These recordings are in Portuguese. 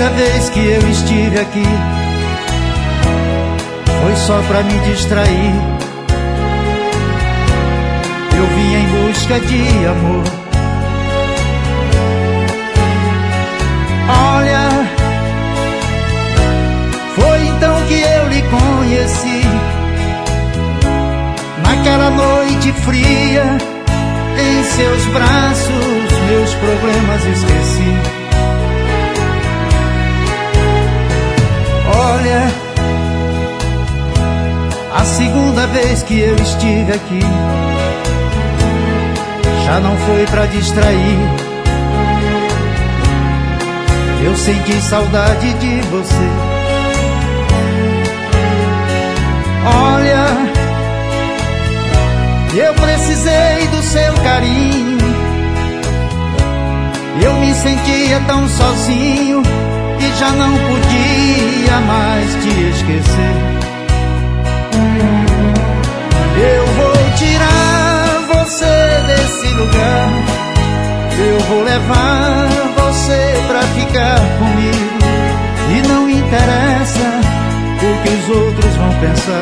primeira vez que eu estive aqui foi só pra me distrair. Eu vim em busca de amor. Olha, foi então que eu lhe conheci. Naquela noite fria, em seus braços, meus problemas esqueci. Olha, a segunda vez que eu estive aqui já não foi pra distrair. Eu senti saudade de você. Olha, eu precisei do seu carinho. Eu me sentia tão sozinho e já não podia mais te esquecer. Eu vou tirar você desse lugar. Eu vou levar você pra ficar comigo. E não interessa o que os outros vão pensar.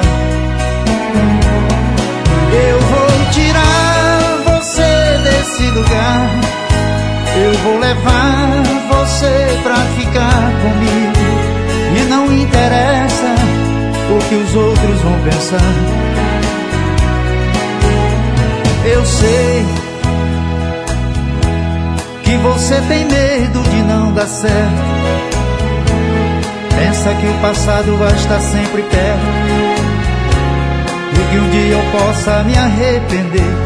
Eu vou tirar você desse lugar. Eu vou levar você pra ficar comigo. E não interessa o que os outros vão pensar. Eu sei que você tem medo de não dar certo. Pensa que o passado vai estar sempre perto e que um dia eu possa me arrepender.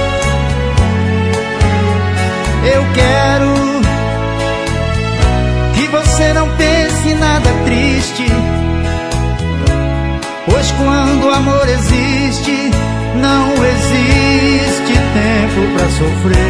Eu quero que você não pense em nada triste, pois quando o amor existe, não existe tempo pra sofrer.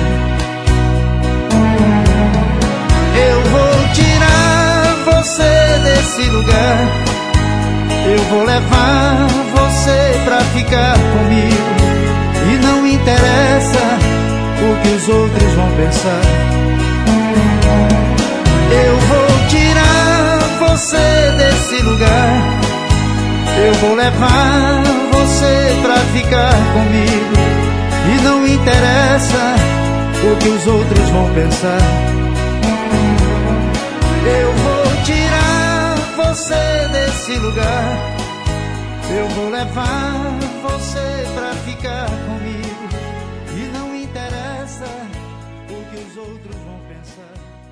Eu vou tirar você desse lugar. Eu vou levar você pra ficar comigo. E não interessa o que os outros vão pensar. Eu vou tirar você desse lugar. Eu vou levar você pra ficar comigo. E não interessa o que os outros vão pensar. Eu vou tirar você desse lugar. Eu vou levar você pra ficar comigo. E não interessa o que os outros vão pensar.